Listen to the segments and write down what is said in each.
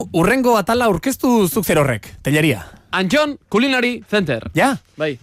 Urrengo atala aurkeztu zuk zerorrek, telleria. Antxon Culinary Center. Ja? Bai.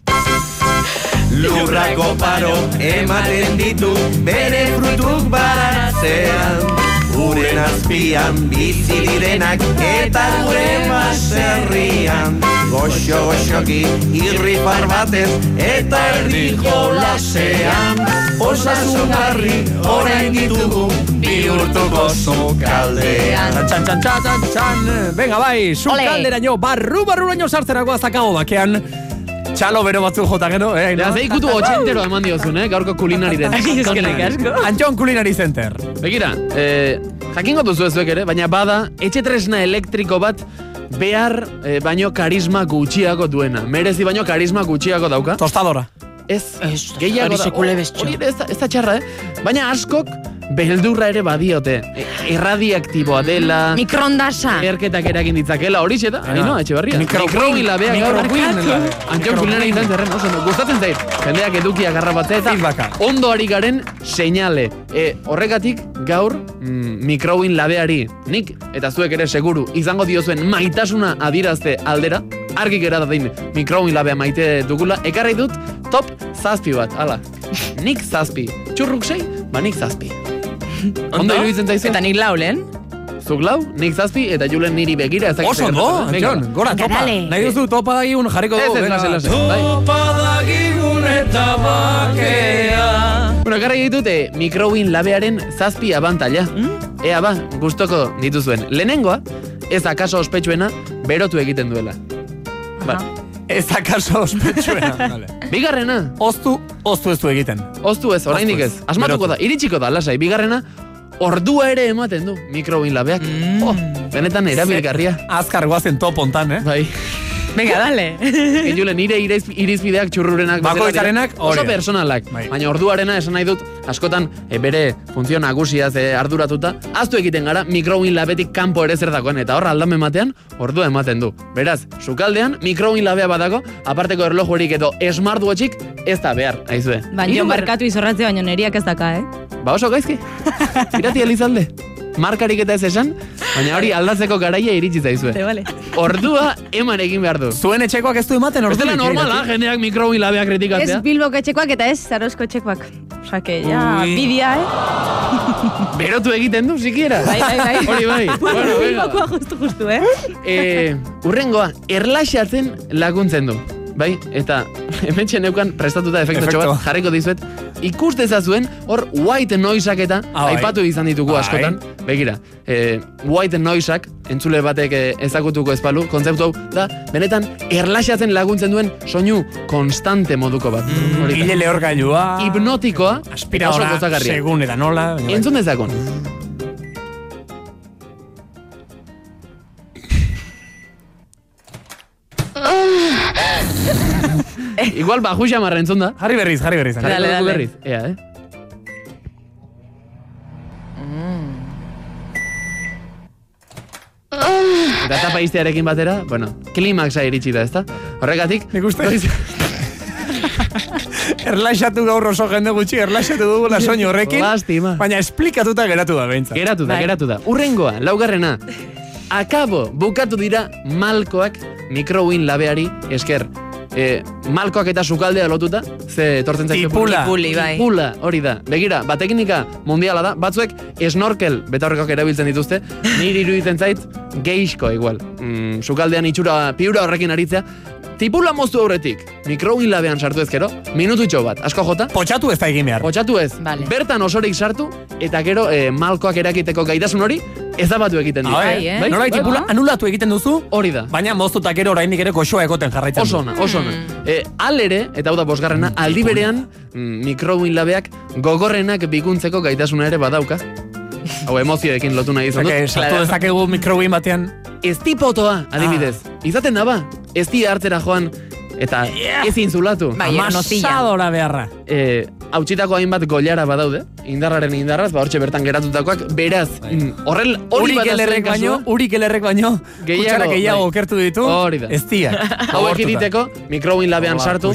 Lurrako paro ematen ditu bere frutuk baratzean. Uren azpian bizi direnak eta gure baserrian. Goxo-goxoki irripar batez eta erdi jolasean. Osasungarri orain ditugu bihurtuko sukaldean. Txan. Venga, bai, sukalderaino, barru-barruraino sartzeragoa zakago bakean. Txalo bero batzuk jota gero, Ja, zeikutu 80 eman diozun, gaurko kulinari den. Antxon Culinary Center. Begira, jakingo duzu ezuek ere, baina bada, etxe tresna elektriko bat behar baino karisma gutxiago duena. Merezi baino karisma gutxiago dauka. Tostadora. Ez, gehiago da. Hori ez da txarra, baina askok beldurra ere badiote. Irradiaktiboa dela. Mikrondasa. Erketak erakin ditzakela, hori xe da. Aino, Etxeberria. Mikroguin gaur. Antxon Culinary Centerren, gustatzen zait. Jendeak edukiak garrapatzea eta ondo ari garen seinale. Horregatik gaur mikroguin labeari nik eta zuek ere seguru izango diozuen maitasuna adirazte aldera. Argi gera da dein mikroguin labea maite dugula. Ekarri dut top 7 bat, ala. Nik 7. Txurruk 6, nik 7. Ondo iruditzen zaizu? Eta nik lau lehen? Zuk lau, nik 7 eta Julen niri begira. Oso, Antxon, gora, topa. Nahi duzu topa dagigun jarriko dugu. Ez. Topa dagigun eta bakea. Bueno, ekarri ditut mikroguin labearen 7 abantaila. Ea ba, gustoko dituzuen. Lehenengoa, ez akaso ospetsuena, berotu egiten duela. Ez akaso ospetsuena. Bigarrena. Oztu ez du egiten. Oztu ez, oraindik ez. Asmatuko da, iritsiko da, lasai. Bigarrena, ordua ere ematen du mikroguin labeak. Benetan erabilgarria. Azkar guazen top ontan, Bai. Venga, dale. Jule, nire irizpideak txurrurenak bakoitzarenak oso personalak. Baina orduarena esan nahi dut, askotan bere funtzio nagusiaz arduratuta, aztu egiten gara mikroguin labetik kanpo ere zer dagoen, eta horra aldame ematean, ordua ematen du. Beraz, sukaldean mikroguin labea badago, aparteko erlojuerik edo smartwatchik ez da behar, aizue. Baina markatu izorratzea baino neriak ez daka, Ba oso gaizki. Irati elizalde. Markarik eta ez esan, baina hori aldatzeko garaia iritsi zaizue. Vale. Ordua eman egin behar du. Zuen etxekoak ez du ematen ordua. Ez dela normala, jendeak mikroguin labea kritikatzea. Ez Bilboko etxekoak eta ez Zarozko etxekoak. Osa que ya, bidia, Berotu egiten du, sikiera. Bai. Hori bai. Bueno, Bilbokoa justu, Urrengoa, erlaxatzen laguntzen du. Bai, eta hementxe neukan prestatuta efektotxo bat jarriko dizuet. Ikus dezazuen, hor white noiseak eta aipatu izan ditugu askotan. Begira, white noiseak, entzule batek ezagutuko ezpalu, kontzeptu hau da, benetan erlaxatzen laguntzen duen soinu konstante moduko bat. Ile lehorgailua. Hipnotikoa, aspiradora, segun eta nola. Entzun dezakon. Igual baju xamarra entzun da. Jarri berriz. Dale. Ea, Eta tapa iztearekin batera, bueno, klimaxa iritsi da, ezta? Horregatik... Nik uste... Erlaxatu gaur oso jende gutxi, erlaxatu dugula soinu horrekin. Lastima. Baina esplikatuta geratu da behintzat. Geratu da. Urrengoa, laugarrena. Akabo, bukatu dira malkoak mikroguin labeari esker. Malkoak eta sukaldea lotuta, ze tortzen zaizue. Tipula, hori da. Begira, teknika mundiala da, batzuek snorkel betaurrekok erabiltzen dituzte, niri iruditzen zait geixko igual. Sukaldean itxura piura horrekin aritzea, tipula moztu aurretik, mikroguin labean sartu ezkero, minututxo bat, asko jota. Potxatu ez da egin behar. Potxatu ez. Vale. Bertan osorik sartu, eta gero malkoak erakiteko gaitasun hori, ezabatu egiten dira. Bai, Norai tipula anulatu egiten duzu, hori da. Baina moztutak ero oraindik ere goxoa egoten jarraitzen du. Oso ona. Alere, eta hau da bosgarrena, aldi berean ditugu labeak gogorrenak bikuntzeko gaitasuna ere badauka. Hau emozioekin lotu nahi izan dut. Sartu dezakegu mikroguin batean. Ez tipotoa, adibidez. Izaten daba, ez di hartzera joan, eta ez inzulatu. Amasadora beharra. hautsitako hainbat goilara badaude, indarraren indarraz, hortxe bertan geratutakoak, beraz, hori bat azuen kasua. Urik elerrek baino, kutsara gehiago okertu ditu, ez diak. Hauek egiteko, mikrowin labean sartu.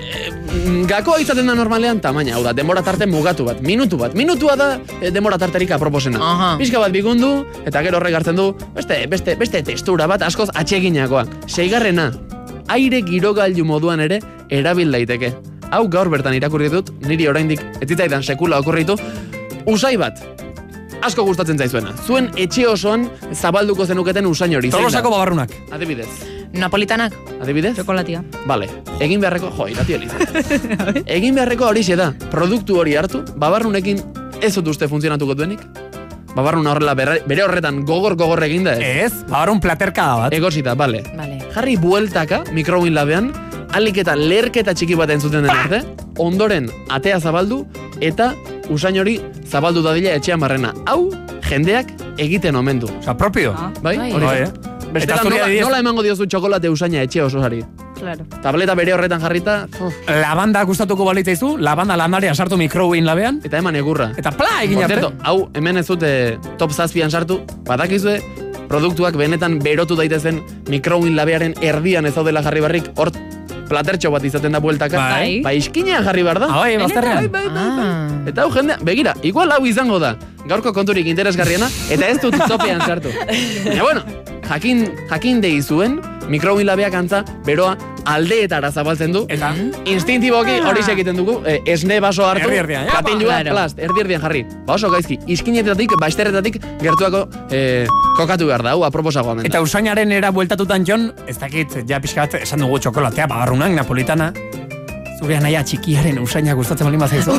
Gakoa izaten da normalean tamaina, hau da, denbora tarte mugatu bat, minutua da denbora tarterik aproposena. Pixka bat bigundu, eta gero horrek hartzen du, beste testura bat, askoz atseginakoa. 6. Aire girogailu moduan ere erabil daiteke. Hau gaur bertan irakurri dut, niri oraindik etzitzaidan sekula okurritu, usai bat. Asko gustatzen zaizuena. Zuen etxe osoan zabalduko zenuketen usain hori. Tolosako babarrunak. Adibidez. Napolitanak. Adibidez? Txokolatia. Vale. Egin beharreko, irati eliz. Egin beharreko horixe da. Produktu hori hartu, babarrunekin ez dut uste funtzionatuko duenik. Babarruna horrela bere horretan gogor egin da ez? Ez, babarrun platerka bat. Egosita, bale. Jarri bueltaka mikrowin labean, alik eta lerketa txiki bat entzuten den arte, ondoren atea zabaldu eta usain hori zabaldu dadila etxean barrena. Hau, jendeak egiten omen du. Osa, propio. Bai? Bestela, nola emango diozu txokolate usaina etxe osoari? Claro. Tableta bere horretan jarrita... Labanda gustatuko balitzaizu, labanda landarea sartu mikrowin labean. Eta eman egurra. Eta pla egin arte. Hau, hemen ez dute top 7an sartu, badakizue, produktuak benetan berotu daitezen mikrowin labearen erdian ez daudela jarri barrik, hor platertxo bat izaten da bueltaka. Bai, iskinean jarri behar da. Bai, bazterrean. Eta hau jendea, begira, igual hau izango da, gaurko konturik interesgarriena, eta ez dut topean sartu. Ja, bueno, jakin deizuen, mikrowin labeak antza, beroa aldeetara zabaltzen du. Eta instintiboki hori egiten dugu, esne baso hartu, katilua, plast, erdi-erdian jarri. Ba oso gaizki, iskinetatik, baizterretatik gertuako kokatu behar da, hau aproposagoa menda. Eta usainaren era bueltatutan jon, ez dakit, ja pixkat, esan dugu txokolatea, bagarrunak, napolitana, zure anaia txikiaren usaina gustatzen balin bazaizu.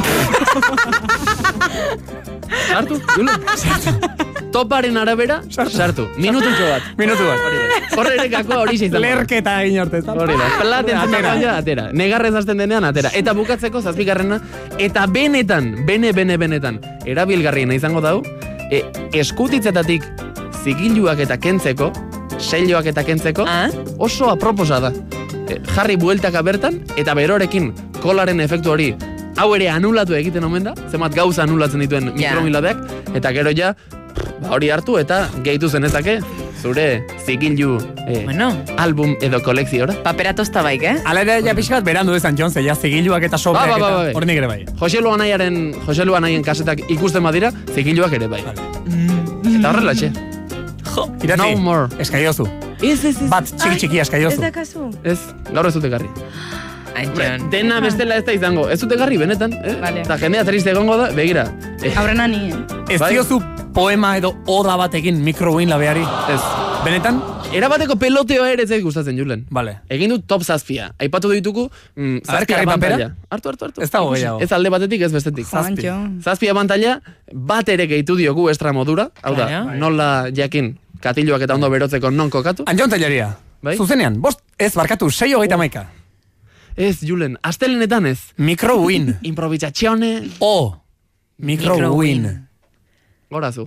Sartu, Jule? Toparen arabera, sartu. Minututxo bat. Horre ere gakoa hori izan. Lerketa egin orte. Hori da. Platen zutakoa atera. Negarrez hasten denean atera. Eta bukatzeko, 7. Eta benetan, erabilgarriena izango dau, eskutitzetatik zigiluak eta kentzeko, seiloak eta kentzeko, oso aproposa da. Jarri bueltaka bertan, eta berorekin kolaren efektu hori hau ere anulatu egiten omen da, zemat gauza anulatzen dituen mikrowin labeak, eta gero ja, hori hartu eta gehitu zenezake zure zigilu album edo kolekziora. Papera tosta baik, Ala ere ja pixkat berandu ezan, Jon, ze ja zigiluak eta sobreak eta hori nik ere bai. Joselu Anaien kasetak ikusten badira, zigiluak ere bai. Eta horrela, txe. Irati, no more. Eskaiozu. Bat txiki eskaiozu. Ez da kasu. Ez, gaur ez dute garri. Dena bestela ez da izango. Ez dute garri, benetan. Eta jendea triste egongo da, begira. Aurrena ni, Ez diozu poema edo oda batekin mikrowin labeari. Ez. Benetan? Erabateko peloteoa ere ez gustatzen, Julen. Vale. Egin dut top 7. Aipatu ditugu 7 abantaila. Hartu. Ez dago gehiago. Ez alde batetik, ez bestetik. 7 abantaila, bat ere gehitu diogu extra modura. Hau da, nola jakin katiluak eta ondo berotzeko non kokatu. Anjon Telleria. Zuzenean, ez barkatu, 6:31. Ez, Julen, astelenetan ez. Mikrowin. Improvisazione. Mikrowin. Gorazu.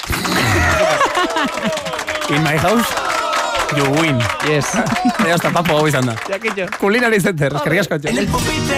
In my house, you win. Yes. Eta papo hau izan da. Culinary Center, eskerrik asko.